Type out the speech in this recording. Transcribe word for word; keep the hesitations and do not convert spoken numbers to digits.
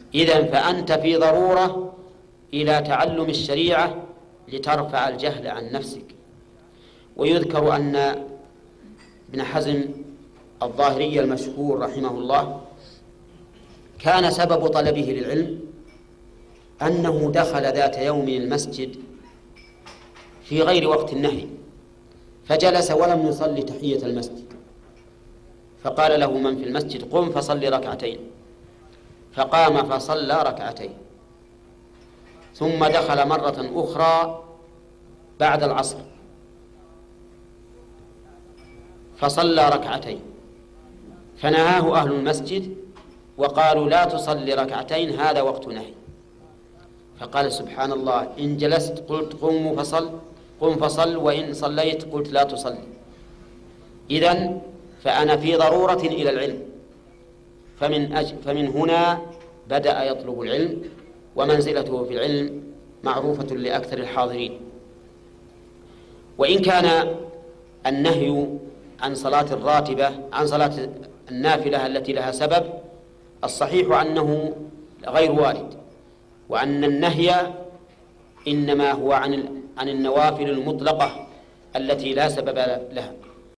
إذن فأنت في ضرورة إلى تعلم الشريعة لترفع الجهل عن نفسك. ويذكر أن ابن حزم الظاهري المشهور رحمه الله كان سبب طلبه للعلم أنه دخل ذات يوم المسجد في غير وقت النهي، فجلس ولم يصلي تحية المسجد، فقال له من في المسجد قم فصلي ركعتين، فقام فصلى ركعتين، ثم دخل مرة أخرى بعد العصر فصلى ركعتين، فنهاه أهل المسجد وقالوا لا تصلي ركعتين هذا وقت نهي. فقال سبحان الله، إن جلست قلت قم فصل قم فصل، وإن صليت قلت لا تصلي. إذن فأنا في ضرورة إلى العلم، فمن, أج... فمن هنا بدأ يطلب العلم، ومنزلته في العلم معروفة لأكثر الحاضرين. وإن كان النهي عن صلاة الراتبة عن صلاة النافلة التي لها سبب، الصحيح أنه غير وارد، وأن النهي إنما هو عن عن النوافل المطلقة التي لا سبب لها.